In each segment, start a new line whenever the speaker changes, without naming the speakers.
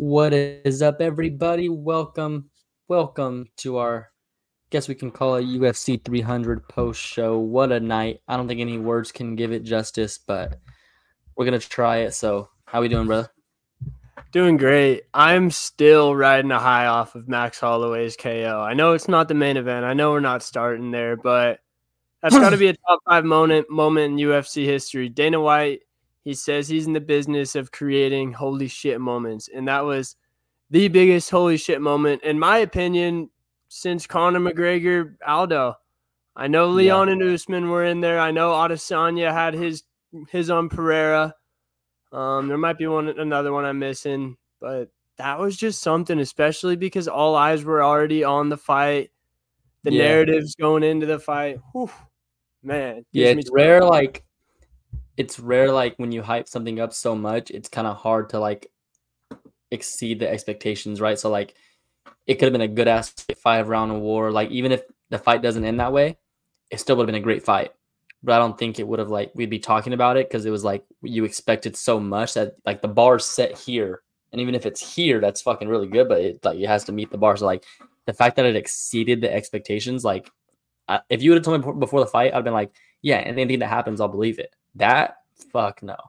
What is up, everybody? Welcome to our, guess we can call it UFC 300 post show. What a night. I don't think any words can give it justice, but we're going to try it. So, how we doing, brother?
Doing great. I'm still riding a high off of Max Holloway's KO. I know it's not the main event. I know we're not starting there, but that's got to be a top 5 moment in UFC history. Dana White, he says he's in the business of creating holy shit moments, and that was the biggest holy shit moment, in my opinion, since Conor McGregor Aldo. I know Leon and Usman were in there. I know Adesanya had his on Pereira. There might be another one I'm missing, but that was just something, especially because all eyes were already on the fight. The narratives going into the fight. Whew, man.
It's rare. It's rare. When you hype something up so much, it's kind of hard to exceed the expectations, right? So it could have been a good ass 5-round war. Even if the fight doesn't end that way, it still would have been a great fight. But I don't think it would have we'd be talking about it because it was you expected so much that the bar's set here, and even if it's here, that's fucking really good. But it has to meet the bar. So the fact that it exceeded the expectations, if you would have told me before the fight, I'd been like, yeah, anything that happens, I'll believe it. That fuck no.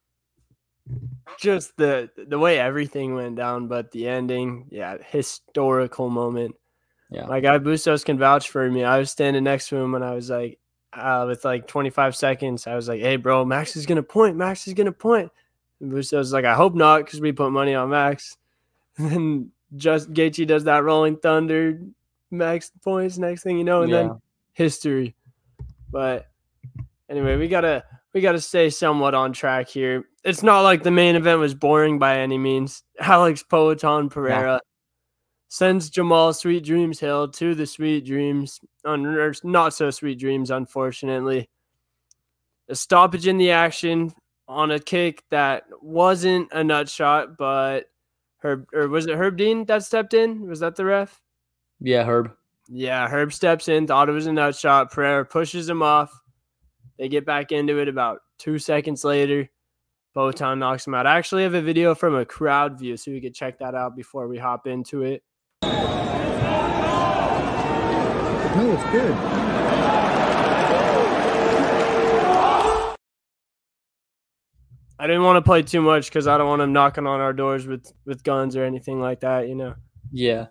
Just the way everything went down, but the ending, historical moment.
Yeah,
my guy Bustos can vouch for me. I was standing next to him when I was with 25 seconds, I was like, hey, bro, Max is going to point. And Bustos was like, I hope not, because we put money on Max. And then just Gaethje does that Rolling Thunder, Max points, next thing you know, and then history. But anyway, we gotta stay somewhat on track here. It's not like the main event was boring by any means. Alex Poatan Pereira sends Jamal Sweet Dreams Hill to the Sweet Dreams, or not so sweet dreams, unfortunately. A stoppage in the action on a kick that wasn't a nut shot, but was it Herb Dean that stepped in? Was that the ref?
Yeah, Herb.
Yeah, Herb steps in, thought it was a nut shot. Pereira pushes him off. They get back into it about 2 seconds later. Poatan knocks him out. I actually have a video from a crowd view, so we could check that out before we hop into it.
No, it's good.
I didn't want to play too much because I don't want him knocking on our doors with guns or anything like that, you know?
Yeah.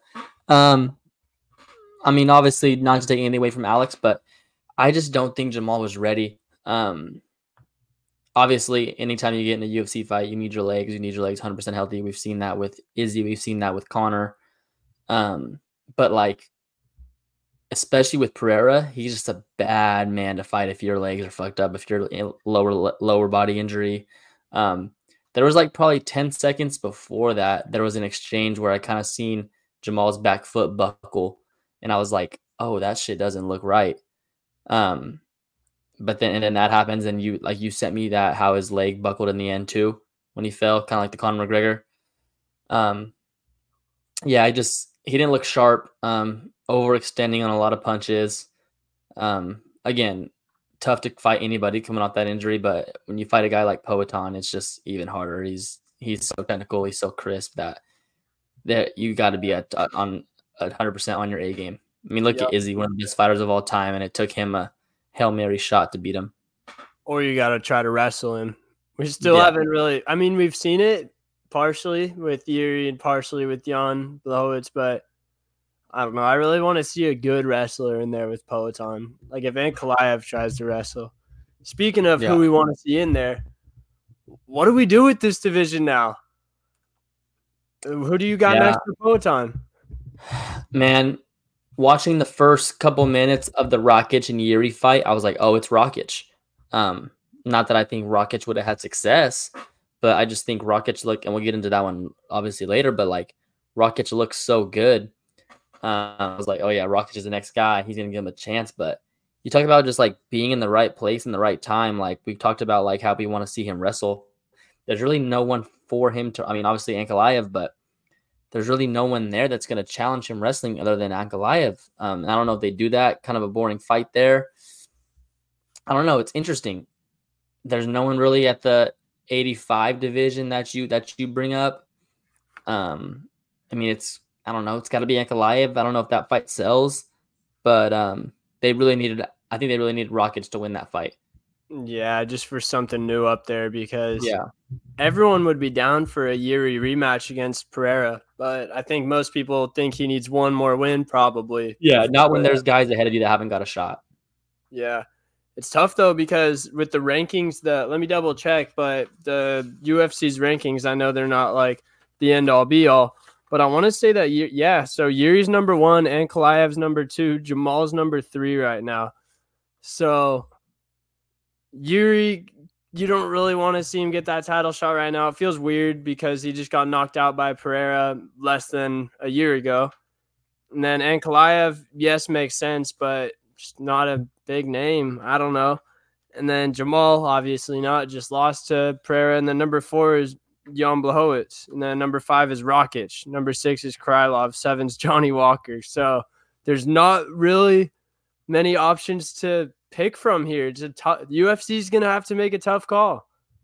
I mean, obviously not to take anything away from Alex, but I just don't think Jamal was ready. Obviously, anytime you get in a UFC fight, you need your legs. You need your legs 100% healthy. We've seen that with Izzy. We've seen that with Conor. But especially with Pereira, he's just a bad man to fight if your legs are fucked up, if you're in lower body injury. There was probably 10 seconds before that, there was an exchange where I kind of seen Jamal's back foot buckle, and I was like, oh, that shit doesn't look right. But then that happens, and you sent me that how his leg buckled in the end too when he fell, kind of like the Conor McGregor. He didn't look sharp. Overextending on a lot of punches. Again, tough to fight anybody coming off that injury, but when you fight a guy like Poatan, it's just even harder. He's so technical, he's so crisp that you got to be on 100% on your A game. I mean, look at Izzy, one of the best fighters of all time, and it took him a Hail Mary shot to beat him.
Or you got to try to wrestle him. We still haven't really. I mean, we've seen it partially with Yuri and partially with Jan Blachowicz, but I don't know. I really want to see a good wrestler in there with Poatan. Like if Ankalaev tries to wrestle. Speaking of who we want to see in there, what do we do with this division now? Who do you got next to Poatan?
Man, watching the first couple minutes of the Rakic and Yuri fight, I was like, oh, it's Rakic. Not that I think Rakic would have had success, but I just think Rakic looked, and we'll get into that one obviously later, but Rakic looks so good. I was like, oh yeah, Rakic is the next guy. He's going to give him a chance. But you talk about just being in the right place in the right time. We've talked about how we want to see him wrestle. There's really no one for him to, I mean, obviously Ankalaev, but there's really no one there that's going to challenge him wrestling other than Ankalaev. And I don't know if they do that. Kind of a boring fight there. I don't know. It's interesting. There's no one really at the 85 division that you bring up. I mean, I don't know. It's got to be Ankalaev. I don't know if that fight sells, but I think they really needed Rakic to win that fight.
Yeah, just for something new up there because
Yeah.
everyone would be down for a Yuri rematch against Pereira, but I think most people think he needs one more win probably.
Yeah, not when there's guys ahead of you that haven't got a shot.
Yeah. It's tough though because with the rankings, let me double check, but the UFC's rankings, I know they're not like the end all be all, but I want to say that so Yuri's number 1, Ankalaev's number 2, Jamal's number 3 right now. So Yuri, you don't really want to see him get that title shot right now. It feels weird because he just got knocked out by Pereira less than a year ago. And then Ankalaev, yes, makes sense, but just not a big name. I don't know. And then Jamal, obviously not, just lost to Pereira. And then number 4 is Jan Blachowicz. And then number 5 is Rakic. Number 6 is Krylov. 7's Johnny Walker. So there's not really many options to pick from here. UFC is going to have to make a tough call.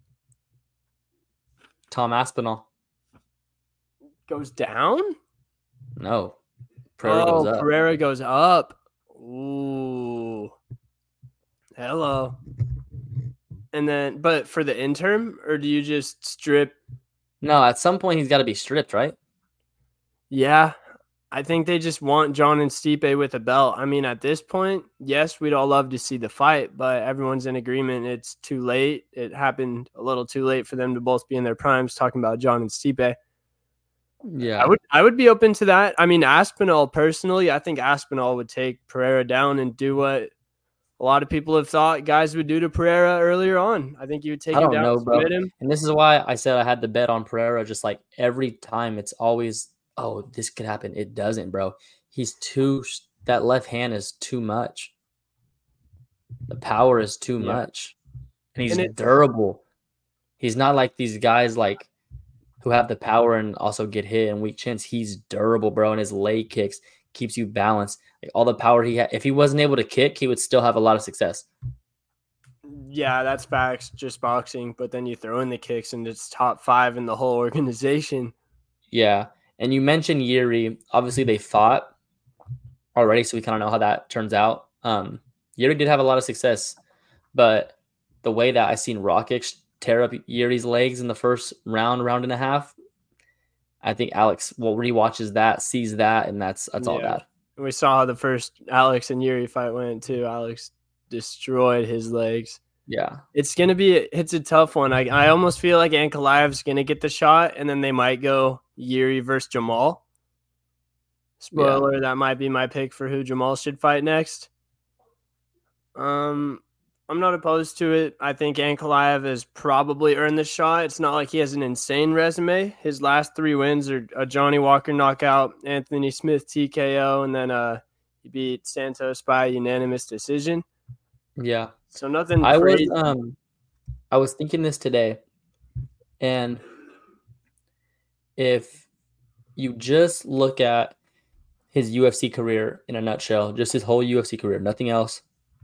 Tom Aspinall
goes down?
No. Pereira goes up.
Pereira goes up. Ooh. Hello. And then, but for the interim, or do you just strip?
No, at some point he's got to be stripped, right?
Yeah. I think they just want John and Stipe with a belt. I mean, at this point, yes, we'd all love to see the fight, but everyone's in agreement it's too late. It happened a little too late for them to both be in their primes, talking about John and Stipe.
Yeah.
I would be open to that. I mean, Aspinall, personally, I think Aspinall would take Pereira down and do what a lot of people have thought guys would do to Pereira earlier on. I think he would take him down, submit him.
And this is why I said I had the bet on Pereira. Just like every time, it's always, oh, this could happen. It doesn't, bro. That left hand is too much. The power is too much. And he's durable. He's not like these guys like who have the power and also get hit and weak chins. He's durable, bro. And his leg kicks keeps you balanced. Like all the power he had. If he wasn't able to kick, he would still have a lot of success.
Yeah, that's facts. Just boxing. But then you throw in the kicks and it's top 5 in the whole organization.
Yeah. And you mentioned Yuri. Obviously, they fought already, so we kind of know how that turns out. Yuri did have a lot of success, but the way that I seen Rakic tear up Yuri's legs in the first round and a half, I think Alex rewatches that, sees that, and that's all bad.
We saw how the first Alex and Yuri fight went too. Alex destroyed his legs.
Yeah.
It's a tough one. I almost feel like Ankalaev's going to get the shot, and then they might go Yuri versus Jamal. Spoiler, that might be my pick for who Jamal should fight next. I'm not opposed to it. I think Ankalaev has probably earned the shot. It's not like he has an insane resume. His last 3 wins are a Johnny Walker knockout, Anthony Smith TKO, and then he beat Santos by unanimous decision.
Yeah.
So nothing crazy.
I was thinking this today, and if you just look at his UFC career in a nutshell, just his whole UFC career, nothing else,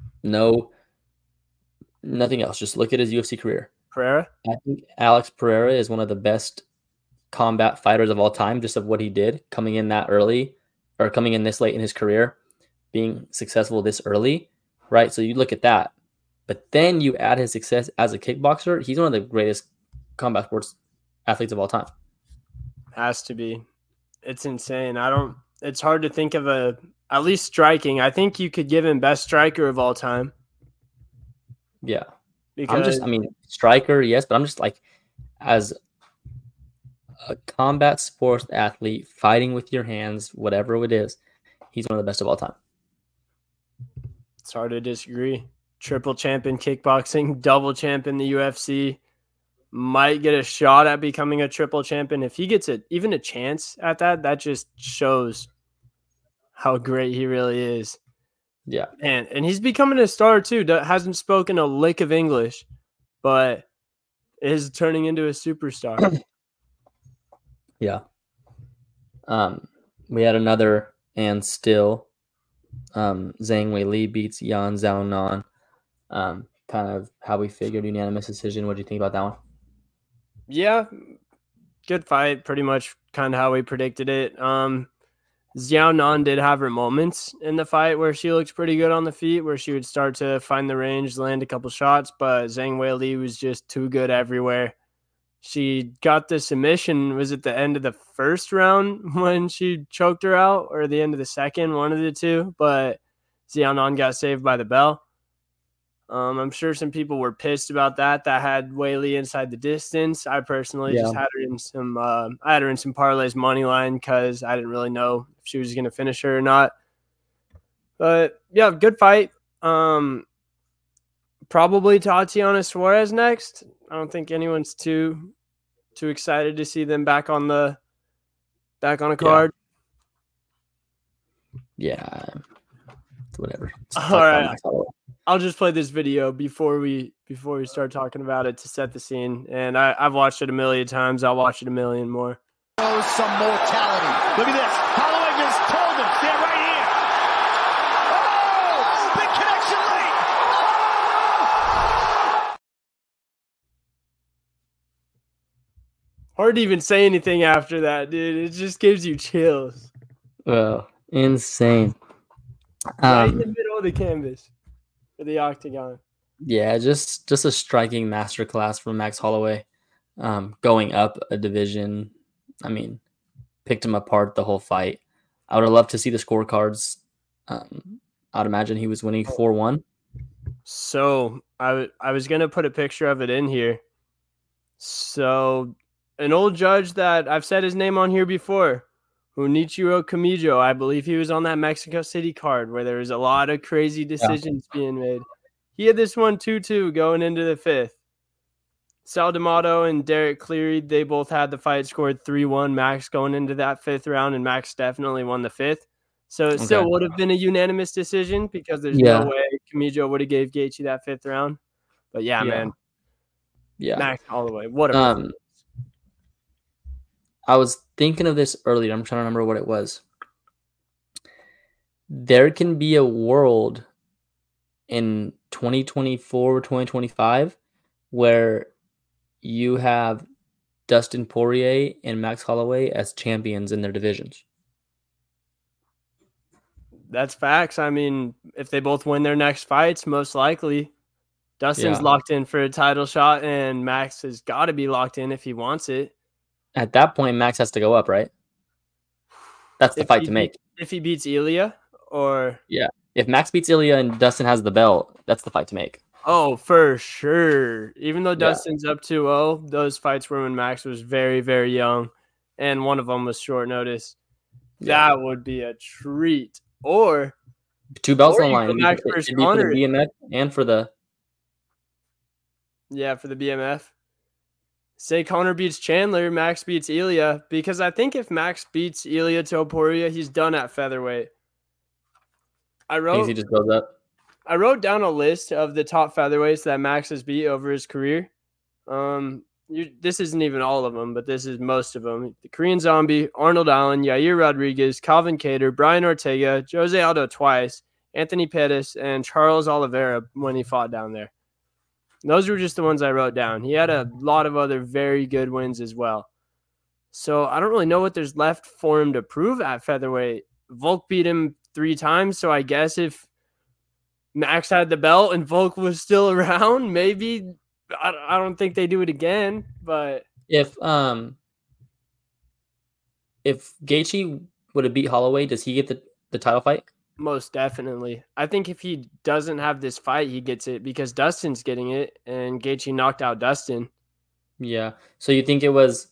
nothing else. Just look at his UFC career.
Pereira?
I think Alex Pereira is one of the best combat fighters of all time, just of what he did coming in that early or coming in this late in his career, being successful this early, right? So you look at that. But then you add his success as a kickboxer. He's one of the greatest combat sports athletes of all time.
Has to be. It's insane. It's hard to think of at least striking. I think you could give him best striker of all time.
Yeah. Striker, yes, but I'm just like, as a combat sports athlete, fighting with your hands, whatever it is, he's one of the best of all time.
It's hard to disagree. Triple champ in kickboxing, double champ in the UFC, might get a shot at becoming a triple champion. If he gets even a chance at that just shows how great he really is.
Yeah.
And he's becoming a star too. Hasn't spoken a lick of English, but is turning into a superstar.
Yeah. We had another and still Zhang Weili beats Yan Xiaonan. Kind of how we figured, unanimous decision. What do you think about that one?
Yeah, Good fight, pretty much kind of how we predicted it. Xiao Nan did have her moments in the fight where she looked pretty good on the feet, where she would start to find the range, land a couple shots, but Zhang Weili was just too good everywhere. She got the submission, was it the end of the first round when she choked her out, or the end of the second, one of the two, but Xiao Nan got saved by the bell. I'm sure some people were pissed about that had Weili inside the distance. I personally just had her in some parlays money line because I didn't really know if she was going to finish her or not. But yeah, good fight. Probably Tatiana Suarez next. I don't think anyone's too excited to see them back on a card.
Yeah. Whatever.
All right. I'll just play this video before we start talking about it to set the scene. And I've watched it a million times. I'll watch it a million more.
Shows some mortality. Look at this. Holloway just told him, stand right here. Oh! Big connection late.
Hard to even say anything after that, dude. It just gives you chills.
Well, insane.
Right in the middle of the canvas. The octagon.
Yeah, just a striking masterclass from Max Holloway. Going up a division. I mean, picked him apart the whole fight. I would have loved to see the scorecards. I'd imagine he was winning 4-1.
So I was gonna put a picture of it in here. So an old judge that I've said his name on here before, Junichiro Kamijo, I believe he was on that Mexico City card where there was a lot of crazy decisions being made. He had this one 2-2 going into the fifth. Sal D'Amato and Derek Cleary, they both had the fight scored 3-1. Max going into that fifth round, and Max definitely won the fifth. So it still would have been a unanimous decision because there's no way Kamijo would have gave Gaethje that fifth round. But man. Yeah. Max Holloway. What a
I was thinking of this earlier. I'm trying to remember what it was. There can be a world in 2024, 2025 where you have Dustin Poirier and Max Holloway as champions in their divisions.
That's facts. I mean, if they both win their next fights, most likely Dustin's locked in for a title shot, and Max has got to be locked in if he wants it.
At that point, Max has to go up, right? That's the fight to make.
If he beats Ilya, or
if Max beats Ilya and Dustin has the belt, that's the fight to make.
Oh, for sure. Even though Dustin's up 2-0, those fights were when Max was very, very young, and one of them was short notice. That would be a treat. Or
2 belts on the line.
Max
for the BMF and for the
for the BMF. Say Conor beats Chandler, Max beats Ilya, because I think if Max beats Ilya Topuria, he's done at featherweight.
he just goes up.
I wrote down a list of the top featherweights that Max has beat over his career. This isn't even all of them, but this is most of them. The Korean Zombie, Arnold Allen, Yair Rodriguez, Calvin Kattar, Brian Ortega, Jose Aldo twice, Anthony Pettis, and Charles Oliveira when he fought down there. Those were just the ones I wrote down. He had a lot of other very good wins as well. So I don't really know what there's left for him to prove at featherweight. Volk beat him 3 times, so I guess if Max had the belt and Volk was still around, maybe I don't think they do it again. But
if Gaethje would have beat Holloway, does he get the title fight?
Most definitely. I think if he doesn't have this fight, he gets it because Dustin's getting it, and Gaethje knocked out Dustin.
Yeah. So you think it was?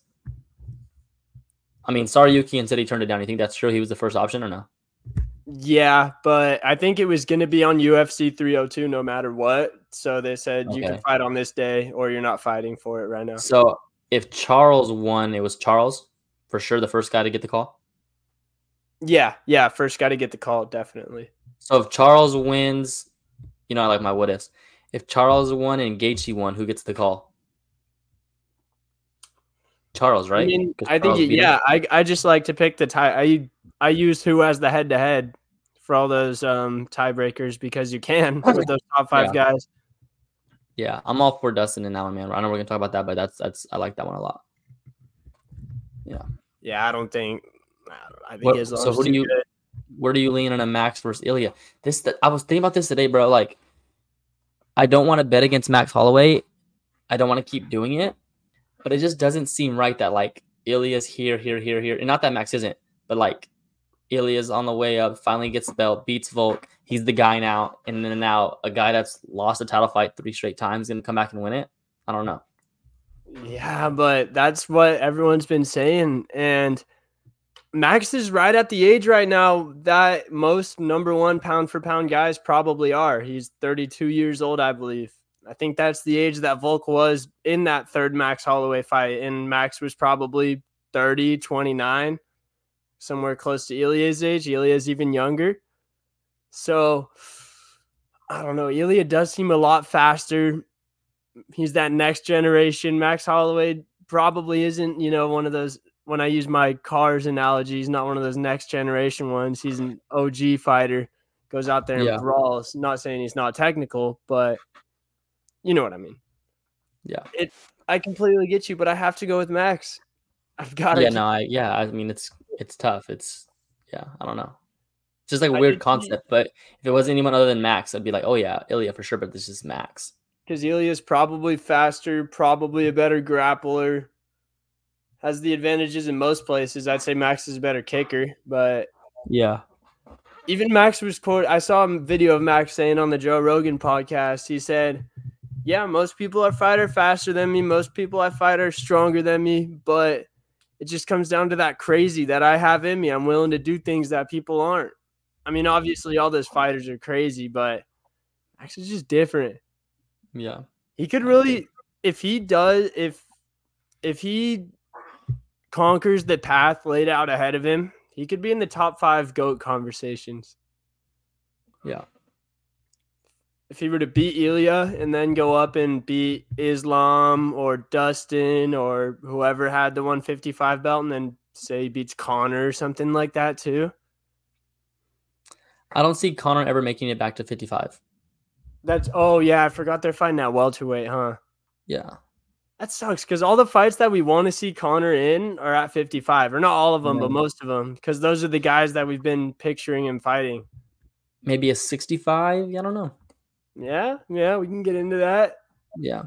I mean, Sarayuki and said he turned it down. You think that's true? He was the first option or no?
Yeah, but I think it was going to be on UFC 302 no matter what. So they said you can fight on this day or you're not fighting for it right now.
So if Charles won, it was Charles for sure the first guy to get the call?
Yeah, first guy to get the call, definitely.
So if Charles wins, I like my what ifs. If Charles won and Gaethje won, who gets the call? Charles, right?
I just like to pick the tie. I use who has the head-to-head for all those tiebreakers because you can with those top 5 guys.
Yeah, I'm all for Dustin in that one, man. I know we're gonna talk about that, but that's I like that one a lot.
Yeah, I think Islam's
So
too good.
where do you lean on a Max versus Ilya? I was thinking about this today, bro. Like, I don't want to bet against Max Holloway. I don't want to keep doing it, but it just doesn't seem right that like Ilya's here, and not that Max isn't, but like Ilya's on the way up, finally gets the belt, beats Volk. He's the guy now, and then now a guy that's lost a title fight 3 straight times gonna come back and win it. I don't know.
Yeah, but that's what everyone's been saying, and Max is right at the age right now that most number one pound for pound guys probably are. He's 32 years old, I believe. I think that's the age that Volk was in that third Max Holloway fight, and Max was probably 30, 29, somewhere close to Ilya's age. Ilya's even younger. So, I don't know. Ilya does seem a lot faster. He's that next generation. Max Holloway probably isn't, one of those, when I use my cars analogy, he's not one of those next generation ones. He's an OG fighter, goes out there and brawls. Not saying he's not technical, but you know what I mean.
Yeah.
I completely get you, but I have to go with Max. I've got to.
I mean, it's tough. I don't know. It's just like a weird concept, but if it wasn't anyone other than Max, I'd be like, oh yeah, Ilya for sure, but this is Max.
Because Ilya's probably faster, probably a better grappler, has the advantages in most places. I'd say Max is a better kicker, but
yeah.
Even Max was quoted. I saw a video of Max saying on the Joe Rogan podcast, he said, yeah, most people I fight are faster than me. Most people I fight are stronger than me, but it just comes down to that crazy that I have in me. I'm willing to do things that people aren't. I mean, obviously all those fighters are crazy, but Max is just different.
Yeah.
He could really, if he conquers the path laid out ahead of him, he could be in the top 5 GOAT conversations.
Yeah.
If he were to beat Ilya and then go up and beat Islam or Dustin or whoever had the 155 belt and then say he beats Conor or something like that too.
I don't see Conor ever making it back to 55.
I forgot they're fighting at welterweight, huh?
Yeah.
That sucks because all the fights that we want to see Conor in are at 55, or not all of them, but most of them, because those are the guys that we've been picturing him fighting.
Maybe a 65? I don't know.
Yeah, we can get into that.
Yeah.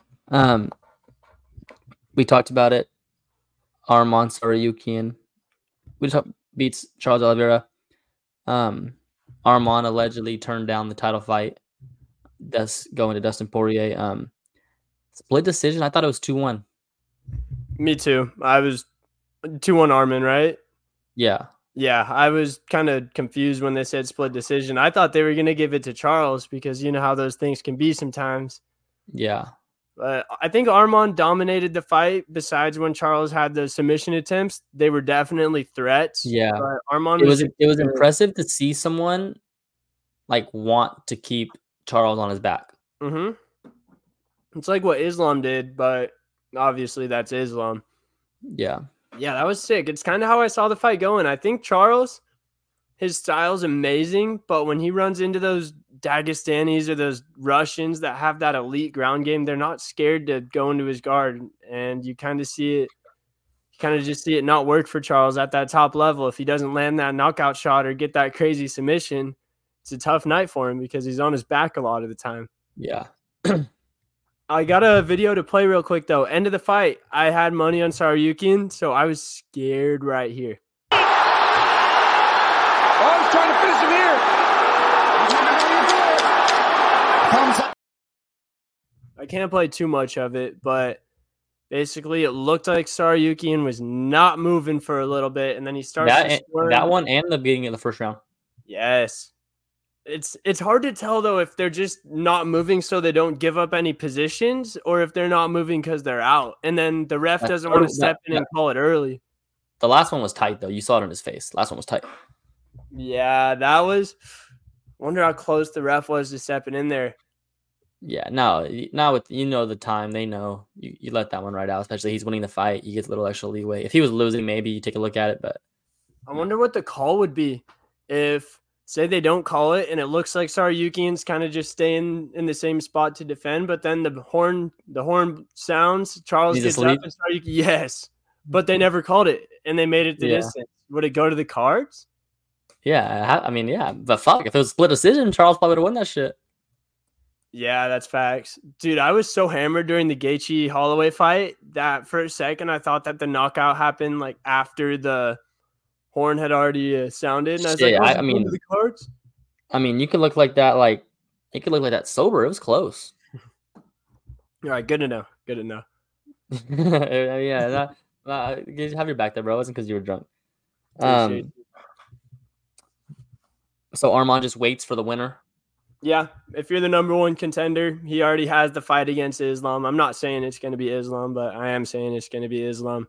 We talked about it. Arman Tsarukyan beats Charles Oliveira. Arman allegedly turned down the title fight. That's going to Dustin Poirier. Split decision. I thought it was 2-1.
Me too. I was 2-1 Arman, right?
Yeah.
Yeah, I was kind of confused when they said split decision. I thought they were going to give it to Charles because you know how those things can be sometimes.
Yeah.
But I think Arman dominated the fight. Besides when Charles had the submission attempts, they were definitely threats.
Yeah.
But Arman
it was impressive to see someone like want to keep Charles on his back.
Mm-hmm. It's like what Islam did, but obviously that's Islam.
Yeah.
Yeah, that was sick. It's kind of how I saw the fight going. I think Charles, his style's amazing, but when he runs into those Dagestanis or those Russians that have that elite ground game, they're not scared to go into his guard. And you kind of see it. You kind of just see it not work for Charles at that top level. If he doesn't land that knockout shot or get that crazy submission, it's a tough night for him because he's on his back a lot of the time.
Yeah.
I got a video to play real quick, though. End of the fight, I had money on Tsarukyan, so I was scared right here.
Oh, I was trying to finish him here. Thumbs up.
I can't play too much of it, but basically it looked like Tsarukyan was not moving for a little bit, and then he starts
that one and the beginning of the first round.
Yes. It's hard to tell, though, if they're just not moving so they don't give up any positions or if they're not moving because they're out. And then the ref doesn't want to step in and call it early.
The last one was tight, though. You saw it in his face. Last one was tight.
Yeah, that was – wonder how close the ref was to stepping in there.
Yeah, now with the time, they know. You let that one right out, especially he's winning the fight. He gets a little extra leeway. If he was losing, maybe you take a look at it. But
I wonder what the call would be if – say they don't call it, and it looks like Tsarukyan's kind of just staying in the same spot to defend, but then the horn sounds. Charles gets up, and Tsarukyan, yes. but they never called it, and they made it the
Yeah.
distance. Would it go to the cards?
Yeah, I mean, yeah, but fuck, if it was a split decision, Charles probably would have won that shit.
Yeah, that's facts. Dude, I was so hammered during the Gaethje Holloway fight that for a second I thought that the knockout happened like after the horn had already sounded, and I was
Shit,
like, "Oh,
I mean-
to the cards."
I mean, you could look like that, like it could look like that sober. It was close.
All right, good to know. Good to know.
Yeah, have your back there, bro. It wasn't because you were drunk.
Appreciate
So Armand just waits for the winner.
Yeah, if you're the number one contender, he already has the fight against Islam. I'm not saying it's going to be Islam, but I am saying it's going to be Islam.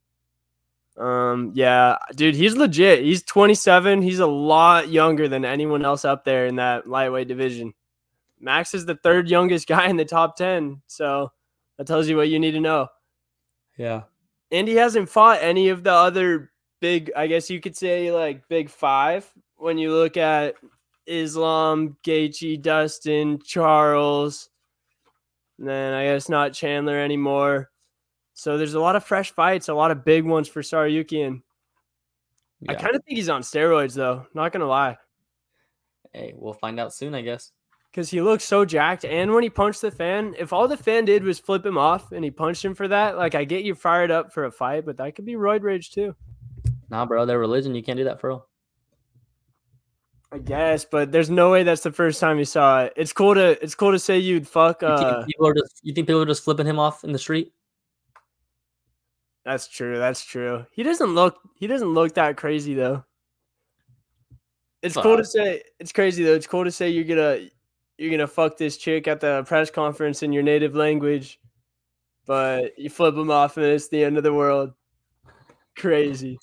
Yeah, dude, he's legit. He's 27. He's a lot younger than anyone else up there in that lightweight division. Max is the third youngest guy in the top 10, so that tells you what you need to know.
Yeah.
And he hasn't fought any of the other big, I guess you could say, like big five. When you look at Islam, Gaethje, Dustin, Charles, and then I guess not Chandler anymore. So there's a lot of fresh fights, a lot of big ones for Saryukian.
Yeah.
I kind of think he's on steroids, though. Not going to lie.
Hey, we'll find out soon, I guess.
Because he looks so jacked. And when he punched the fan, if all the fan did was flip him off and he punched him for that, like I get you fired up for a fight, but that could be roid rage too.
Nah, bro, their religion. You can't do that for real.
I guess, but there's no way that's the first time you saw it. It's cool to say you'd fuck.
You think people are just flipping him off in the street?
That's true. That's true. He doesn't look that crazy though. It's cool to say. It's crazy though. It's cool to say you're gonna fuck this chick at the press conference in your native language, but you flip him off and it's the end of the world. Crazy.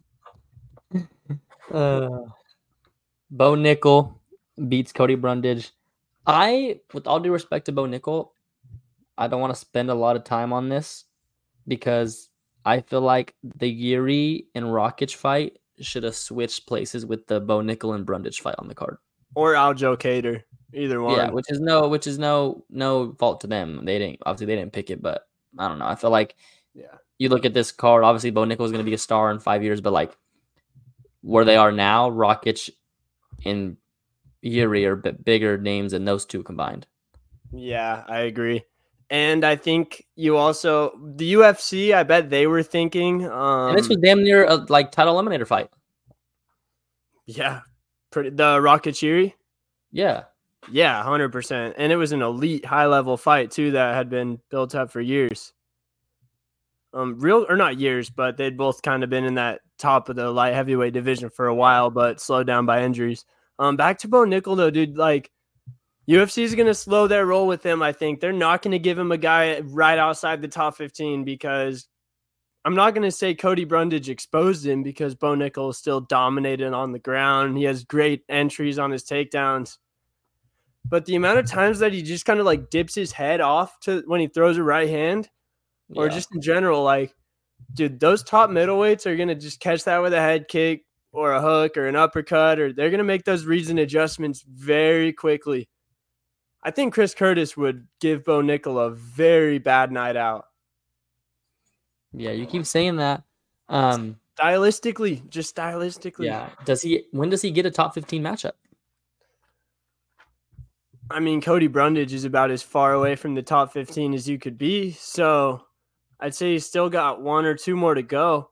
Bo Nickel beats Cody Brundage. With all due respect to Bo Nickel, I don't want to spend a lot of time on this because I feel like the Yuri and Rakic fight should have switched places with the Bo Nickel and Brundage fight on the card.
Or Aljo Cater. Either one.
Yeah, which is no fault to them. They didn't pick it, but I don't know. I feel like you look at this card, obviously Bo Nickel is going to be a star in 5 years, but like where they are now, Rakic and Yuri are bigger names than those two combined.
Yeah, I agree. And I think you also the UFC, I bet they were thinking
and this was damn near a like title eliminator fight.
Yeah. The Rakic Yuri?
Yeah.
Yeah, 100%. And it was an elite high-level fight, too, that had been built up for years. Not years, but they'd both kind of been in that top of the light heavyweight division for a while, but slowed down by injuries. Back to Bo Nickel, though, dude, like, UFC is going to slow their roll with him, I think. They're not going to give him a guy right outside the top 15 because I'm not going to say Cody Brundage exposed him because Bo Nickel is still dominated on the ground. He has great entries on his takedowns. But the amount of times that he just kind of like dips his head off to when he throws a right hand or just in general, like, dude, those top middleweights are going to just catch that with a head kick or a hook or an uppercut, or they're going to make those reads and adjustments very quickly. I think Chris Curtis would give Bo Nickel a very bad night out.
Yeah, you keep saying that.
Stylistically.
Yeah. When does he get a top 15 matchup?
I mean, Cody Brundage is about as far away from the top 15 as you could be. So I'd say he's still got one or two more to go.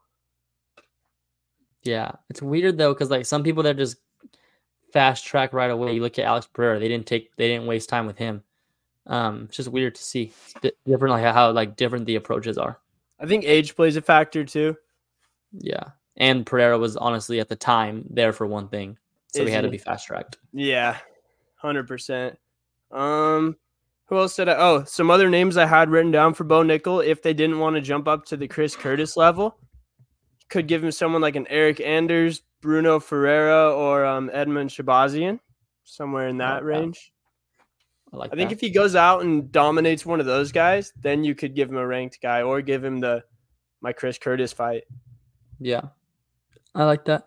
Yeah. It's weird though, because like some people that just fast track right away. You look at Alex Pereira, they didn't waste time with him. It's just weird to see different, like how like different the approaches are.
I think age plays a factor too.
Yeah. And Pereira was honestly at the time there for one thing. So he had to be fast tracked.
Yeah. 100%. Who else did some other names I had written down for Bo Nickel if they didn't want to jump up to the Chris Curtis level. Could give him someone like an Eric Anders, Bruno Ferreira, or Edmund Shabazian, somewhere in that range. I think if he goes out and dominates one of those guys, then you could give him a ranked guy or give him my Chris Curtis fight.
Yeah. I like that.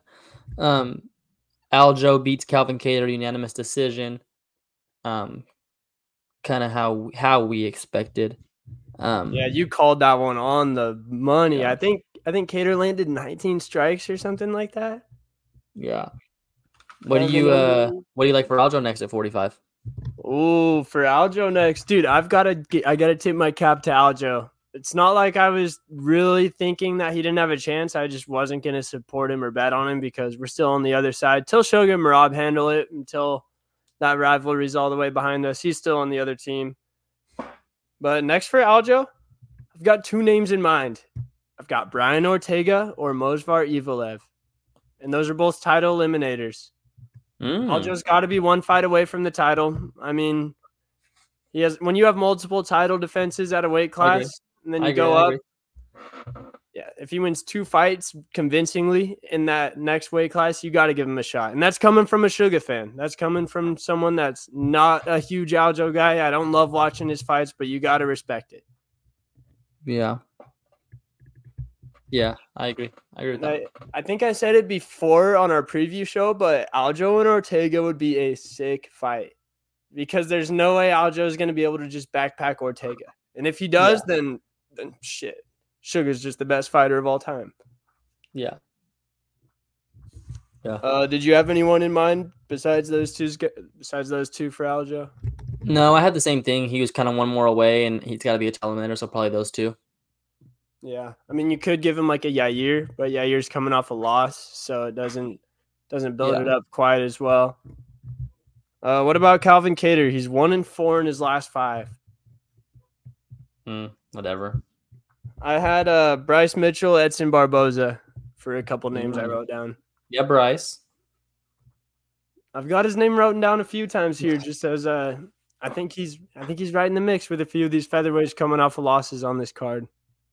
Aljo beats Calvin Kattar, unanimous decision. Kind of how we expected.
Yeah, you called that one on the money. Yeah. think Cater landed 19 strikes or something like that.
Yeah. What do you like for Aljo next at 45?
Oh, for Aljo next, dude, I gotta tip my cap to Aljo. It's not like I was really thinking that he didn't have a chance. I just wasn't gonna support him or bet on him because we're still on the other side. Till Shogun and Marab handle it, until that rivalry's all the way behind us, he's still on the other team. But next for Aljo, I've got 2 names in mind. I've got Brian Ortega or Mozvar Evelev, and those are both title eliminators. Aljo's got to be 1 fight away from the title. I mean, when you have multiple title defenses at a weight class, and then you go up, yeah, if he wins 2 fights convincingly in that next weight class, you got to give him a shot. And that's coming from a Suga fan. That's coming from someone that's not a huge Aljo guy. I don't love watching his fights, but you got to respect it.
Yeah. Yeah, I agree. I agree with that.
I think I said it before on our preview show, but Aljo and Ortega would be a sick fight because there's no way Aljo is going to be able to just backpack Ortega. And if he does, then shit. Sugar's just the best fighter of all time.
Yeah. Yeah.
Did you have anyone in mind besides those two for Aljo?
No, I had the same thing. He was kind of 1 more away, and he's got to be a title eliminator, so probably those 2.
Yeah, I mean, you could give him like a Yair, but Yair's coming off a loss, so it doesn't build it up quite as well. What about Calvin Kattar? He's 1-4 in his last 5.
Whatever.
I had Bryce Mitchell, Edson Barboza for a couple names I wrote down.
Yeah, Bryce.
I've got his name written down a few times here, just as I think he's right in the mix with a few of these featherweights coming off of losses on this card.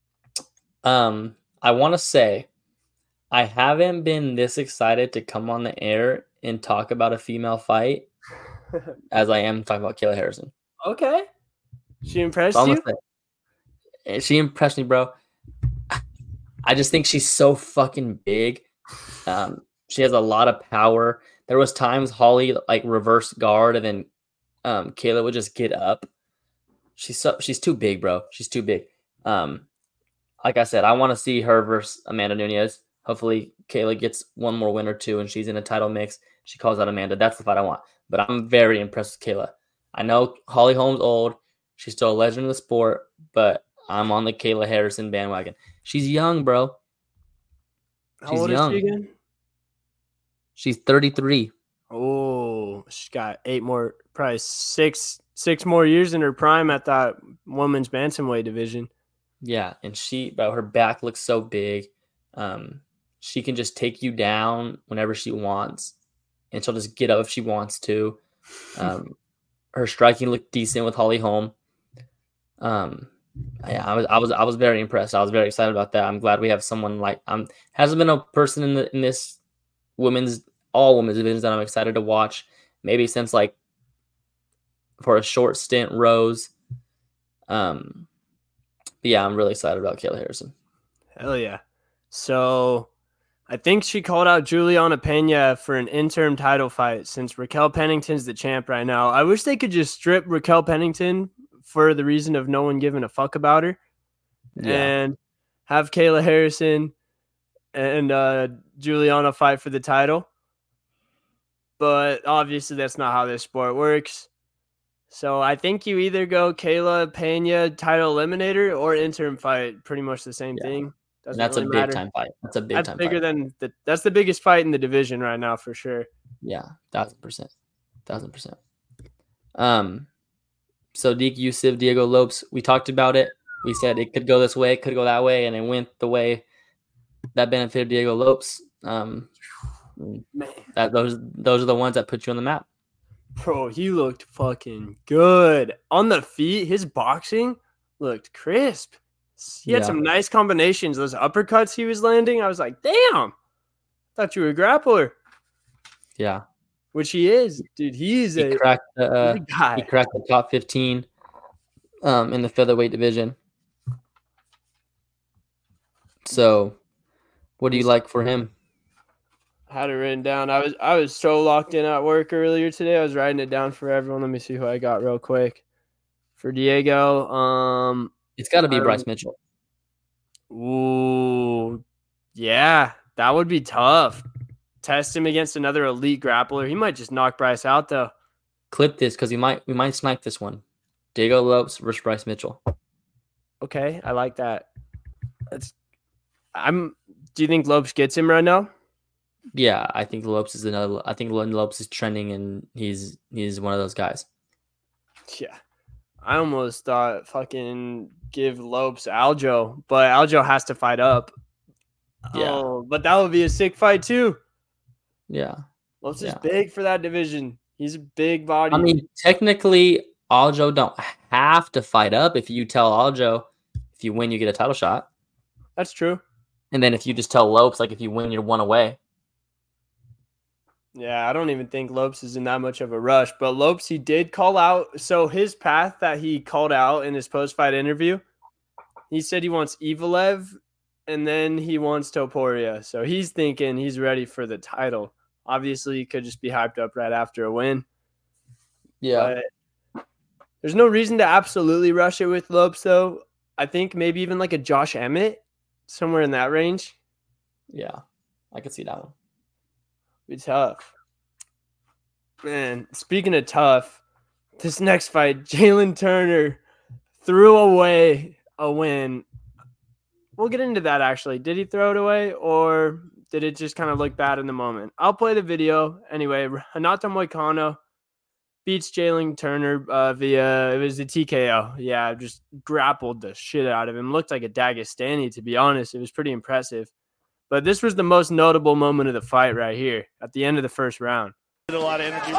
I want to say I haven't been this excited to come on the air and talk about a female fight as I am talking about Kayla Harrison.
Okay. She impressed you?
She impressed me, bro. I just think she's so fucking big. She has a lot of power. There was times Holly like reverse guard and then Kayla would just get up. She's too big, bro. She's too big. Like I said, I want to see her versus Amanda Nunes. Hopefully, Kayla gets 1 more win or 2, and she's in a title mix. She calls out Amanda. That's the fight I want. But I'm very impressed with Kayla. I know Holly Holm's old. She's still a legend of the sport, but I'm on the Kayla Harrison bandwagon. She's young, bro.
How old is she again?
She's 33.
Oh, she's got 8 more, probably 6 more years in her prime at that women's bantamweight division.
Yeah, and her back looks so big. She can just take you down whenever she wants, and she'll just get up if she wants to. Her striking looked decent with Holly Holm. Yeah, I was very impressed. I was very excited about that. I'm glad we have someone like hasn't been a person in this all women's divisions that I'm excited to watch. Maybe since like for a short stint, Rose. But yeah, I'm really excited about Kayla Harrison.
Hell yeah. So I think she called out Juliana Pena for an interim title fight since Raquel Pennington's the champ right now. I wish they could just strip Raquel Pennington for the reason of no one giving a fuck about her and have Kayla Harrison and Juliana fight for the title. But obviously that's not how this sport works. So I think you either go Kayla Pena title eliminator or interim fight. Pretty much the same thing.
That's really a big time fight. That's a big time
bigger
fight.
That's the biggest fight in the division right now for sure.
Yeah, 1000%. 1000%. So Deke Yusuf, Diego Lopes, we talked about it. We said it could go this way, it could go that way, and it went the way that benefited Diego Lopes. Those are the ones that put you on the map.
Bro, he looked fucking good. On the feet, his boxing looked crisp. He had some nice combinations. Those uppercuts he was landing, I was like, damn. Thought you were a grappler.
Yeah.
Which he is. Dude, he
cracked the top 15 in the featherweight division. So, what do you like for him?
I had it written down. I was so locked in at work earlier today. I was writing it down for everyone. Let me see who I got real quick. For Diego,
it's got to be Bryce Mitchell.
Ooh, yeah, that would be tough. Test him against another elite grappler. He might just knock Bryce out though.
Clip this because we might snipe this one. Diego Lopes versus Bryce Mitchell.
Okay, I like that. Do you think Lopes gets him right now?
Yeah, I think Lopes is another. I think Lopes is trending, and he's one of those guys.
Yeah. I almost thought fucking give Lopes Aljo, but Aljo has to fight up.
Yeah.
Oh, but that would be a sick fight too.
Yeah.
Lopes is big for that division. He's a big body.
I mean, technically, Aljo don't have to fight up. If you tell Aljo, if you win, you get a title shot.
That's true.
And then if you just tell Lopes, like if you win, you're one away.
Yeah, I don't even think Lopes is in that much of a rush. But Lopes, he did call out. So his path that he called out in his post-fight interview, he said he wants Evelev and then he wants Topuria. So he's thinking he's ready for the title. Obviously, he could just be hyped up right after a win.
Yeah.
But there's no reason to absolutely rush it with Lopes, though. I think maybe even like a Josh Emmett, somewhere in that range.
Yeah, I could see that one.
Be tough. Man, speaking of tough, this next fight, Jalen Turner threw away a win. We'll get into that, actually. Did he throw it away, or did it just kind of look bad in the moment? I'll play the video. Anyway, Renato Moicano beats Jalen Turner via, it was a TKO. Yeah, just grappled the shit out of him. Looked like a Dagestani, to be honest. It was pretty impressive. But this was the most notable moment of the fight right here at the end of the first round.
A lot of energy.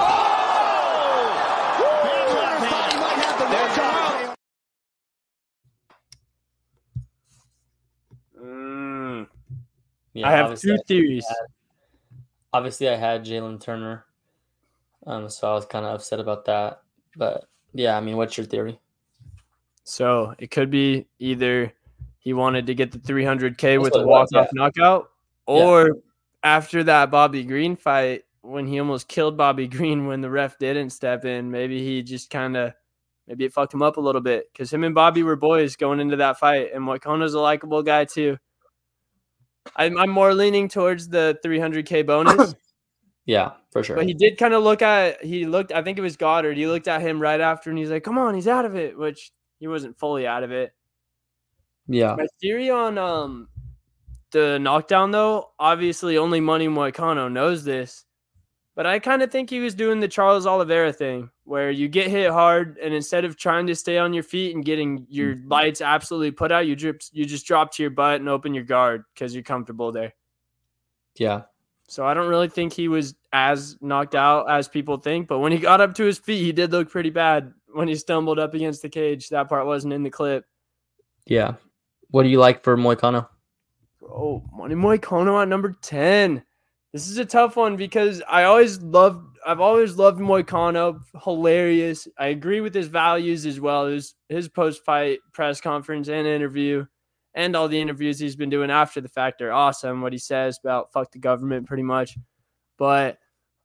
Yeah,
I have two theories.
Obviously, I had Jalen Turner, so I was kind of upset about that. But yeah, I mean, what's your theory?
So it could be either he wanted to get the 300K with a walk-off knockout, or after that Bobby Green fight, when he almost killed Bobby Green when the ref didn't step in, maybe he just maybe it fucked him up a little bit because him and Bobby were boys going into that fight, and Moicano's a likable guy too. I'm more leaning towards the 300K bonus.
Yeah, for sure.
But he did kind of I think it was Goddard. He looked at him right after and he's like, come on, he's out of it, which he wasn't fully out of it.
Yeah.
My theory on the knockdown, though, obviously only Money Moicano knows this, but I kind of think he was doing the Charles Oliveira thing where you get hit hard and instead of trying to stay on your feet and getting your lights absolutely put out, you just drop to your butt and open your guard because you're comfortable there.
Yeah.
So I don't really think he was as knocked out as people think, but when he got up to his feet, he did look pretty bad when he stumbled up against the cage. That part wasn't in the clip.
Yeah. What do you like for Moicano?
Oh, Money Moicano at number 10. This is a tough one because I've always loved Moicano. Hilarious. I agree with his values as well as his post-fight press conference and interview. And all the interviews he's been doing after the fact are awesome. What he says about fuck the government pretty much. But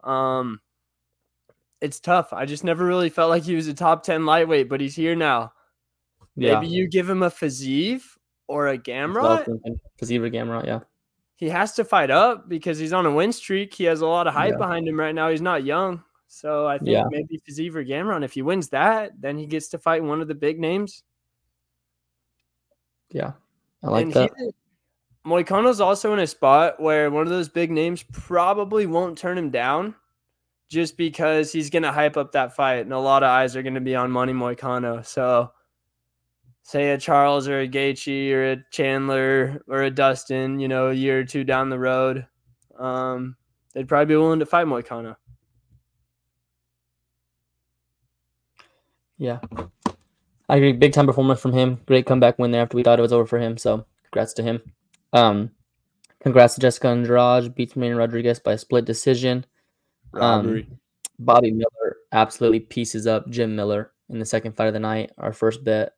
it's tough. I just never really felt like he was a top 10 lightweight, but he's here now. Yeah. Maybe you give him a Fiziev or a Gamrot.
Fiziev or Gamrot, yeah.
He has to fight up because he's on a win streak. He has a lot of hype behind him right now. He's not young. So I think maybe Fiziev or Gamrot. If he wins that, then he gets to fight one of the big names.
Yeah. I like that.
Moicano's also in a spot where one of those big names probably won't turn him down just because he's going to hype up that fight and a lot of eyes are going to be on Money Moicano. So say a Charles or a Gaethje or a Chandler or a Dustin, a year or two down the road, they'd probably be willing to fight Moicano.
Yeah. I agree. Big time performance from him. Great comeback win there after we thought it was over for him. So congrats to him. Congrats to Jessica Andrade. Beats Marina Rodriguez by a split decision. Bobby Miller absolutely pieces up Jim Miller in the second fight of the night. Our first bet.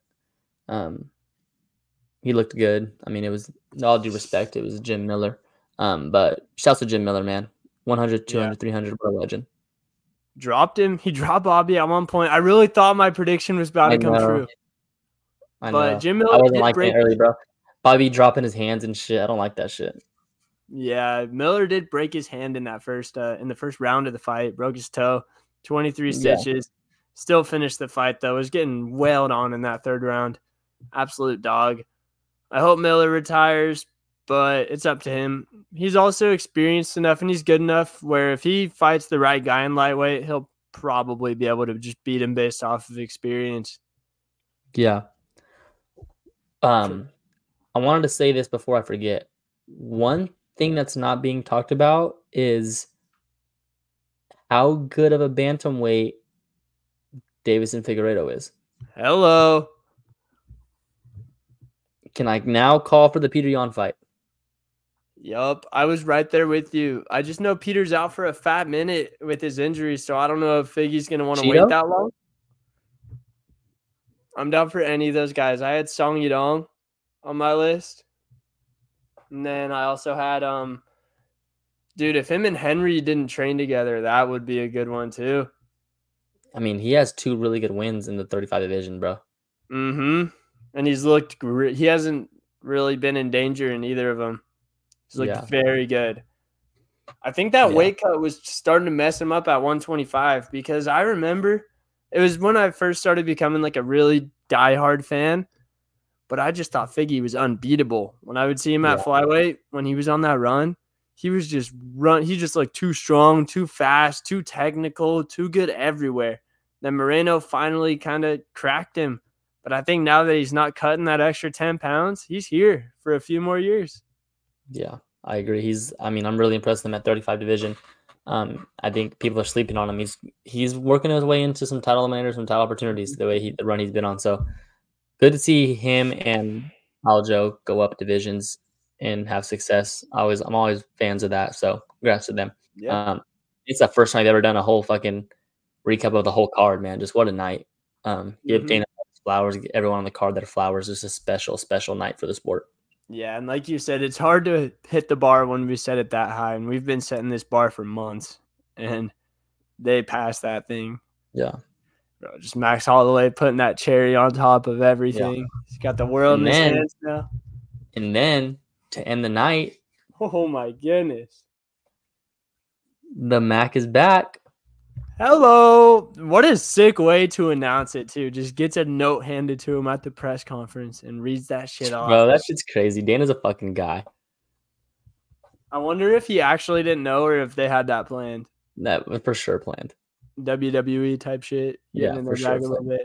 He looked good. I mean, it was all due respect. It was Jim Miller. But shouts to Jim Miller, man. 100, 200, 300, what a legend.
Dropped him. He dropped Bobby at one point. I really thought my prediction was about to come true.
I know.
But Jim Miller
I wasn't like that early, bro. Bobby dropping his hands and shit. I don't like that shit.
Yeah, Miller did break his hand in that in the first round of the fight. Broke his toe, 23 stitches. Still finished the fight though. Was getting wailed on in that third round. Absolute dog. I hope Miller retires, but it's up to him. He's also experienced enough and he's good enough where if he fights the right guy in lightweight, he'll probably be able to just beat him based off of experience.
Yeah. I wanted to say this before I forget. One thing that's not being talked about is how good of a bantamweight Davison Figueiredo is.
Hello.
Can I now call for the Peter Yan fight?
Yup, I was right there with you. I just know Peter's out for a fat minute with his injury, so I don't know if Figgy's going to want to wait that long. I'm down for any of those guys. I had Song Yadong on my list. And then I also had, dude, if him and Henry didn't train together, that would be a good one too.
I mean, he has 2 really good wins in the 35 division, bro.
Mm-hmm. And he's looked great. He hasn't really been in danger in either of them. He's looked very good. I think that weight cut was starting to mess him up at 125 because I remember it was when I first started becoming like a really diehard fan, but I just thought Figgy was unbeatable. When I would see him at flyweight, when he was on that run, he was just he's just like too strong, too fast, too technical, too good everywhere. Then Moreno finally kind of cracked him. But I think now that he's not cutting that extra 10 pounds, he's here for a few more years.
Yeah, I agree. I'm really impressed with him at 35 division. I think people are sleeping on him. He's working his way into some title eliminators, some title opportunities, the run he's been on. So good to see him and Aljo go up divisions and have success. I'm always fans of that. So congrats to them.
Yeah.
It's the first time I've ever done a whole fucking recap of the whole card, man. Just what a night. Give Dana flowers, give everyone on the card their flowers. It's a special, special night for the sport.
Yeah, and like you said, it's hard to hit the bar when we set it that high, and we've been setting this bar for months, and they passed that thing.
Yeah.
Bro, just Max Holloway putting that cherry on top of everything. Yeah. He's got the world in his hands now.
And then, to end the night.
Oh, my goodness.
The Mac is back.
Hello. What a sick way to announce it, too. Just gets a note handed to him at the press conference and reads that shit off.
Bro, that shit's crazy. Dana's a fucking guy.
I wonder if he actually didn't know or if they had that planned.
That was for sure planned.
WWE type shit.
Yeah, for sure.
A little bit.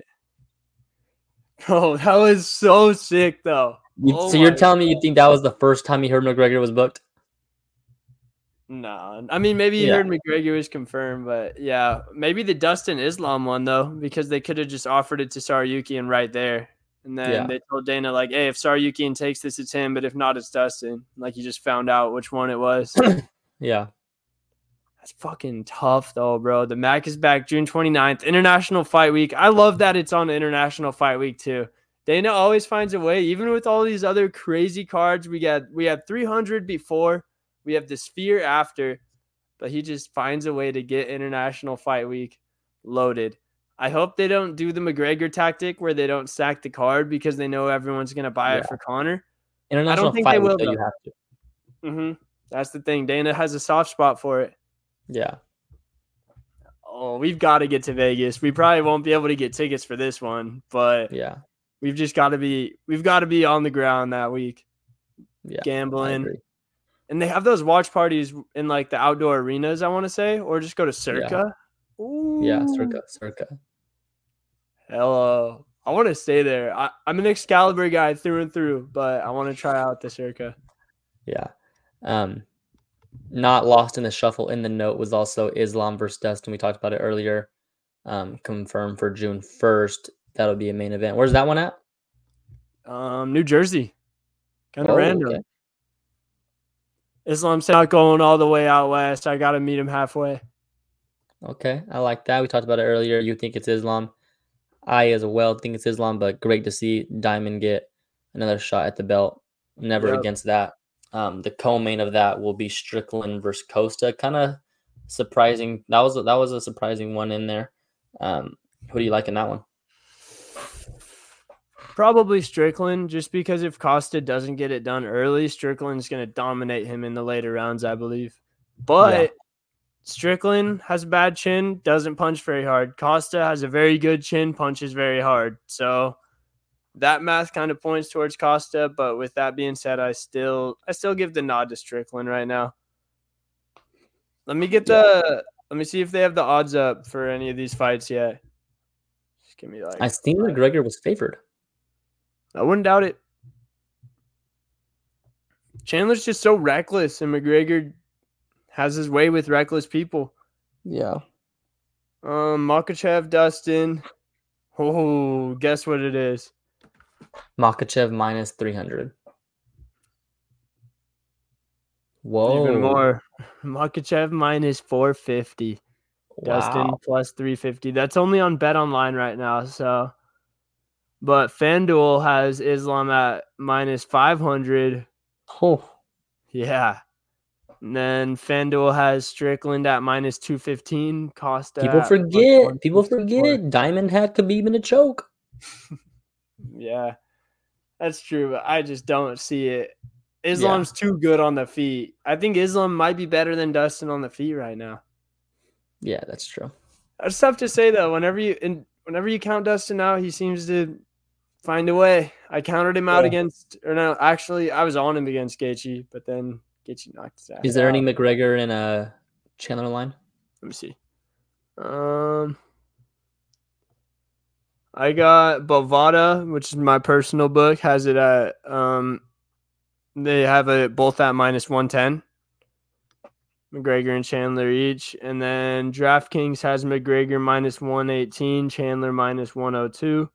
Bro, that was so sick, though.
You're telling me you think that was the first time you heard McGregor was booked?
No, I mean, maybe you heard McGregor was confirmed, but yeah, maybe the Dustin Islam one though, because they could have just offered it to Saryukian right there, and then they told Dana like, "Hey, if Saryukian takes this, it's him, but if not, it's Dustin." Like he just found out which one it was.
Yeah,
that's fucking tough though, bro. The Mac is back June 29th, International Fight Week. I love that it's on International Fight Week too. Dana always finds a way, even with all these other crazy cards. We had 300 before. We have the Sphere after, but he just finds a way to get International Fight Week loaded. I hope they don't do the McGregor tactic where they don't stack the card because they know everyone's going to buy it for Conor.
International Fight Week, you have to.
Mm-hmm. That's the thing. Dana has a soft spot for it.
Yeah.
Oh, we've got to get to Vegas. We probably won't be able to get tickets for this one, but we've just got to be on the ground that week.
Yeah.
Gambling. And they have those watch parties in like the outdoor arenas, I want to say, or just go to Circa.
Yeah, Circa.
Hello. I want to stay there. I'm an Excalibur guy through and through, but I want to try out the Circa.
Yeah. Not lost in the shuffle in the note was also Islam versus Dustin. We talked about it earlier. Confirmed for June 1st. That'll be a main event. Where's that one at?
New Jersey. Kind of random. Okay. Islam's not going all the way out west. I got to meet him halfway.
Okay, I like that. We talked about it earlier. You think it's Islam. I as well think it's Islam, but great to see Diamond get another shot at the belt. Never against that. The co-main of that will be Strickland versus Costa. Kind of surprising. That was a surprising one in there. Who do you like in that one?
Probably Strickland, just because if Costa doesn't get it done early, Strickland's going to dominate him in the later rounds, I believe. But Strickland has a bad chin, doesn't punch very hard. Costa has a very good chin, punches very hard. So that math kind of points towards Costa. But with that being said, I still give the nod to Strickland right now. Let me see if they have the odds up for any of these fights yet. Just give me like.
I think McGregor was favored.
I wouldn't doubt it. Chandler's just so reckless, and McGregor has his way with reckless people.
Yeah.
Makachev, Dustin. Oh, guess what it is?
Makachev minus 300. Whoa.
Even more. Makachev minus 450.
Wow.
Dustin plus 350. That's only on Bet Online right now. So, but FanDuel has Islam at minus 500.
Oh.
Yeah. And then FanDuel has Strickland at minus 215. Costa.
People forget. Diamond had Khabib in a choke.
Yeah, that's true. But I just don't see it. Islam's too good on the feet. I think Islam might be better than Dustin on the feet right now.
Yeah, that's true.
That's tough to say though. Whenever you count Dustin out, he seems to find a way. I counted him out against, or no, actually, I was on him against Gaethje, but then Gaethje knocked his ass.
Is there any McGregor in a Chandler line?
Let me see. I got Bovada, which is my personal book, has it at they have it both at minus 110. McGregor and Chandler each. And then DraftKings has McGregor minus 118, Chandler minus 102.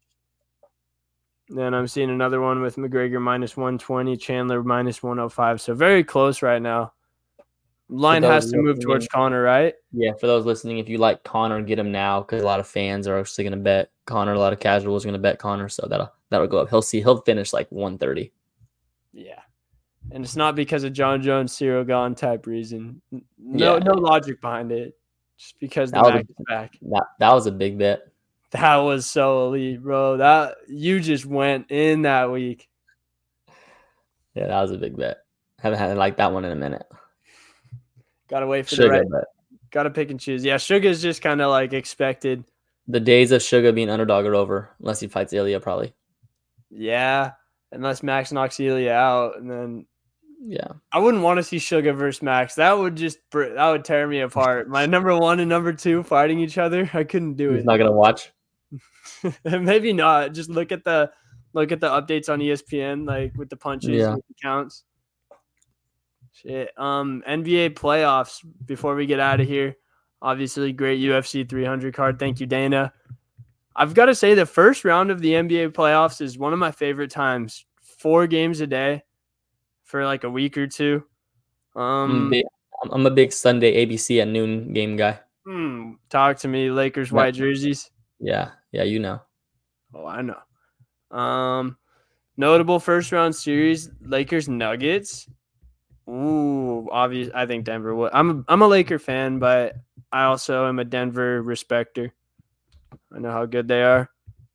Then I'm seeing another one with McGregor minus 120, Chandler minus 105. So very close right now. Line has to move towards Conor, right?
Yeah, for those listening, if you like Conor, get him now because a lot of fans are actually going to bet Conor. A lot of casuals are going to bet Conor, so that'll go up. He'll finish like 130.
Yeah. And it's not because of John Jones, Cyril Gane type reason. No logic behind it. Just because the Mac is back.
That was a big bet.
That was so elite, bro. That you just went in that week.
Yeah, that was a big bet. Haven't had like that one in a minute.
Gotta wait for the right. Gotta pick and choose. Yeah, Suga's just kind of like expected.
The days of Suga being underdog are over, unless he fights Ilya, probably.
Yeah, unless Max knocks Ilya out, and then I wouldn't want to see Suga versus Max. That would tear me apart. My number 1 and number 2 fighting each other. I couldn't do it.
He's not gonna watch.
Maybe not. Just look at the updates on ESPN, like with the punches, with the counts. Shit. NBA playoffs. Before we get out of here, obviously great UFC 300 card. Thank you, Dana. I've got to say the first round of the NBA playoffs is one of my favorite times. 4 games a day for like a week or two.
I'm a big Sunday ABC at noon game guy.
Talk to me, Lakers white jerseys.
Yeah, you know.
Oh, I know. Notable first round series: Lakers Nuggets. Ooh, obvious. I think Denver would. I'm a Laker fan, but I also am a Denver respecter. I know how good they are.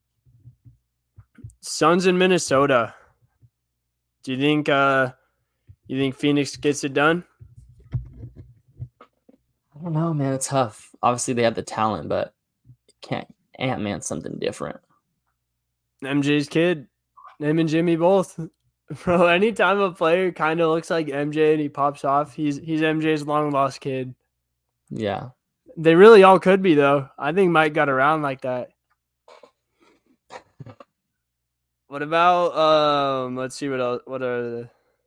Suns in Minnesota. Do you think Phoenix gets it done?
I don't know, man. It's tough. Obviously, they have the talent, but can't Ant-Man something different.
MJ's kid, him and Jimmy both. Bro, anytime a player kind of looks like MJ and he pops off, he's MJ's long lost kid.
Yeah.
They really all could be though. I think Mike got around like that. What about let's see what else. What are the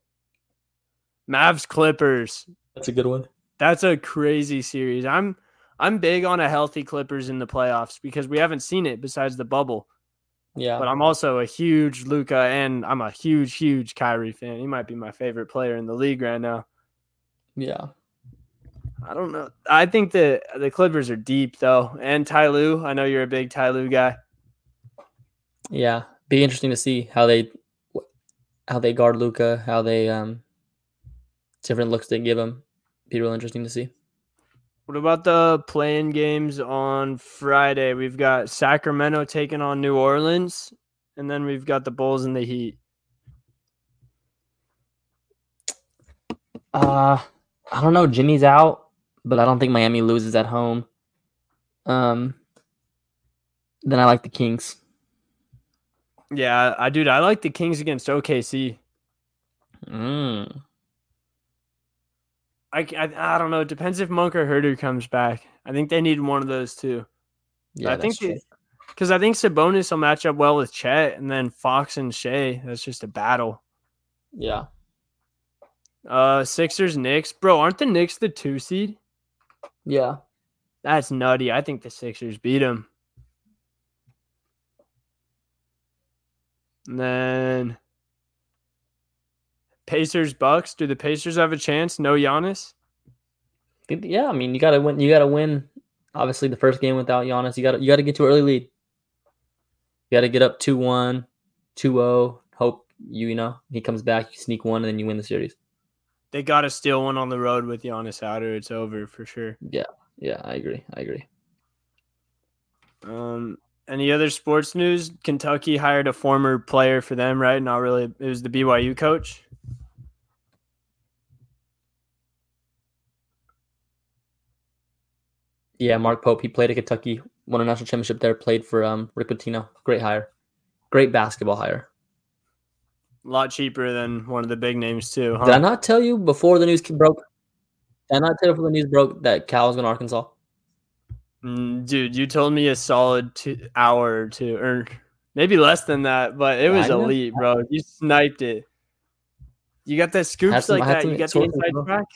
Mavs Clippers?
That's a good one.
That's a crazy series. I'm big on a healthy Clippers in the playoffs because we haven't seen it besides the bubble.
Yeah.
But I'm also a huge Luka and I'm a huge Kyrie fan. He might be my favorite player in the league right now.
Yeah.
I don't know. I think the Clippers are deep though. And Ty Lue. I know you're a big Ty Lue guy.
Yeah. Be interesting to see how they guard Luka, how they different looks they give him. Be real interesting to see.
What about the play-in games on Friday? We've got Sacramento taking on New Orleans, and then we've got the Bulls and the Heat.
I don't know. Jimmy's out, but I don't think Miami loses at home. Then I like the Kings.
Yeah, I like the Kings against OKC. I don't know. It depends if Monk or Herter comes back. I think they need one of those two.
Yeah,
I think
true.
because I think Sabonis will match up well with Chet, and then Fox and Shea. That's just a battle.
Yeah.
Sixers, Knicks, bro. Aren't the Knicks the 2 seed?
Yeah.
That's nutty. I think the Sixers beat them. And then Pacers, Bucks. Do the Pacers have a chance? No Giannis?
Yeah, I mean, you gotta win. You gotta win. Obviously, the first game without Giannis, you gotta get to an early lead. You gotta get up 2-1, 2-0. Hope he comes back. You sneak one, and then you win the series.
They gotta steal one on the road with Giannis out, or it's over for sure.
Yeah, I agree.
Any other sports news? Kentucky hired a former player for them, right? Not really. It was the BYU coach.
Yeah, Mark Pope. He played at Kentucky, won a national championship there. Played for Rick Pitino. Great hire. Great basketball hire.
A lot cheaper than one of the big names too. Huh?
Did I not tell you before the news broke? Did I not tell you before the news broke that Cal was going to Arkansas?
Dude, you told me a solid hour or two, or maybe less than that, but it was elite, bro. You sniped it. You got the scoops like that. You got the inside track.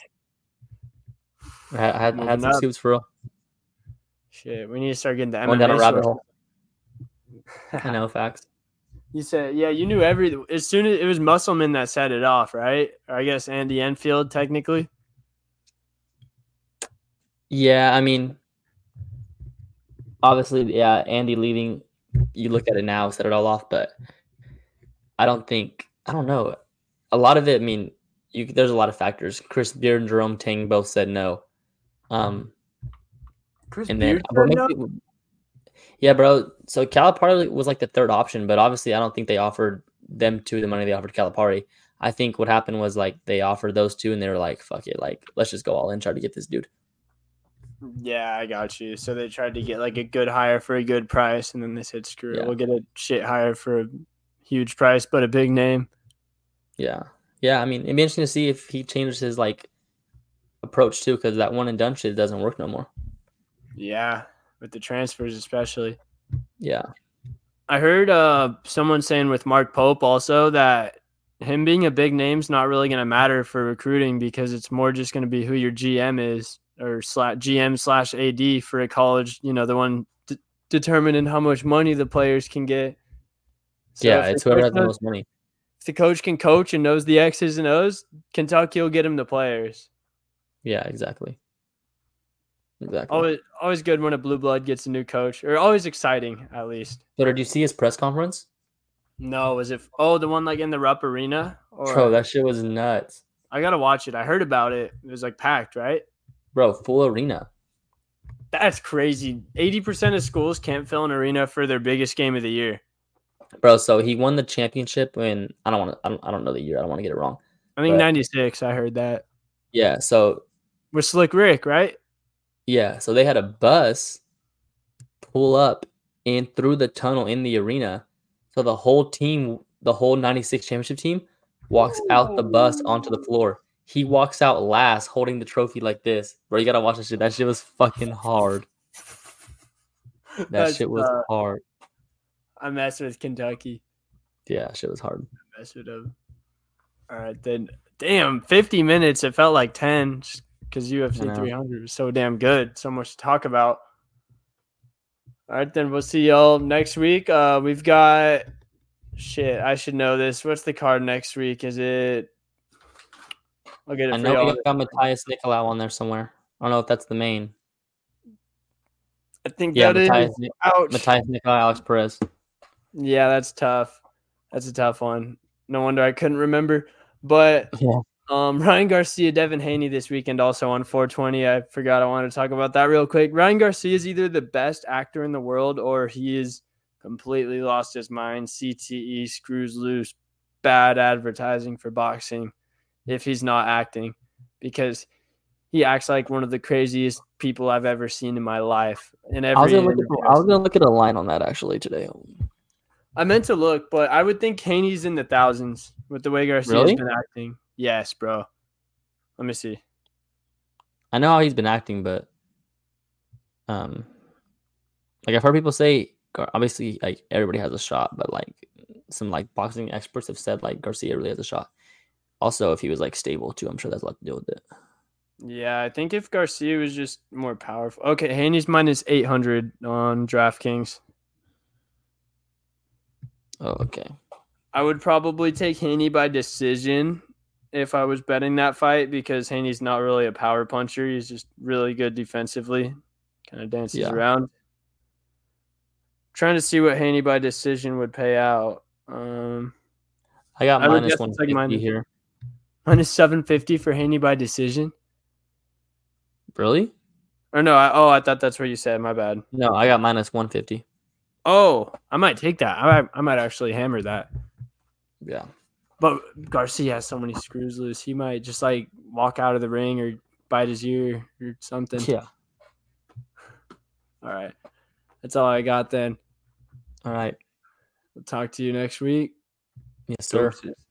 I had some scoops for real.
Shit, we need to start getting the
MMA. Went down a rabbit hole. I know, facts.
You said, yeah, you knew everything. As soon as it was Musselman that set it off, right? Or I guess Andy Enfield, technically.
Yeah, I mean, obviously, yeah, Andy leaving, you look at it now, set it all off, but I don't know. A lot of it, I mean, there's a lot of factors. Chris Beard and Jerome Tang both said no.
Chris Beard said no?
Yeah, bro. So Calipari was like the third option, but obviously I don't think they offered them the money they offered Calipari. I think what happened was like they offered those two and they were like, fuck it, like let's just go all in, try to get this dude.
Yeah, I got you. So they tried to get like a good hire for a good price, and then they said, screw it, we'll get a shit hire for a huge price, but a big name.
Yeah. Yeah, I mean, it'd be interesting to see if he changes his like approach too, because that one and done shit doesn't work no more.
Yeah, with the transfers especially.
Yeah.
I heard someone saying with Mark Pope also that him being a big name's not really going to matter for recruiting because it's more just going to be who your GM is or GM/AD for a college, the one determining how much money the players can get. So
yeah, it's whoever has the most money.
If the coach can coach and knows the X's and O's, Kentucky will get him the players.
Yeah, exactly. Exactly.
Always good when a blue blood gets a new coach, or always exciting at least.
But did you see his press conference?
No, was it? Oh, the one like in the Rupp Arena?
Bro, that shit was nuts.
I gotta watch it. I heard about it. It was like packed, right?
Bro, full arena.
That's crazy. 80% of schools can't fill an arena for their biggest game of the year.
Bro, so he won the championship in I don't know the year. I don't want to get it wrong.
I think 96. I heard that.
Yeah, so
with Slick Rick, right?
Yeah, so they had a bus pull up in through the tunnel in the arena. So the whole team, the whole 96 championship team, walks out the bus onto the floor. He walks out last holding the trophy like this. Bro, you gotta watch that shit. That shit was fucking hard. That shit was hard.
I messed with Kentucky.
Yeah, shit was hard.
I messed with them. All right, then. Damn, 50 minutes. It felt like 10 because UFC 300 was so damn good. So much to talk about. All right, then we'll see y'all next week. We've got shit. I should know this. What's the card next week? Is it? I'll get it.
I know we got Matthias Nicolau on there somewhere. I don't know if that's the main.
I think that
Matthias,
is. Ouch.
Matthias Nicolau, Alex Perez.
Yeah, that's tough. That's a tough one. No wonder I couldn't remember. But Ryan Garcia, Devin Haney this weekend also on 420. I forgot I wanted to talk about that real quick. Ryan Garcia is either the best actor in the world or he is completely lost his mind. CTE, screws loose, bad advertising for boxing if he's not acting, because he acts like one of the craziest people I've ever seen in my life. In
I was
every
gonna look at a line on that actually today.
I meant to look, but I would think Haney's in the thousands with the way Garcia's
Really?
been acting. Yes, bro. Let me see.
I know how he's been acting, but like I've heard people say, obviously, like everybody has a shot, but like some like boxing experts have said like Garcia really has a shot. Also, if he was like stable too, I'm sure that's a lot to do with it.
Yeah, I think if Garcia was just more powerful. Okay, Haney's minus 800 on DraftKings.
Oh, okay.
I would probably take Haney by decision if I was betting that fight, because Haney's not really a power puncher. He's just really good defensively. Kind of dances around. Trying to see what Haney by decision would pay out.
I got minus 150 here.
Minus 750 for Haney by decision.
Really?
Or no, I thought that's what you said. My bad.
No, I got minus 150.
Oh, I might take that. I might actually hammer that.
Yeah.
But Garcia has so many screws loose. He might just like walk out of the ring or bite his ear or something.
Yeah.
All right. That's all I got then.
All right.
I'll talk to you next week.
Yes, sir.
Deuces.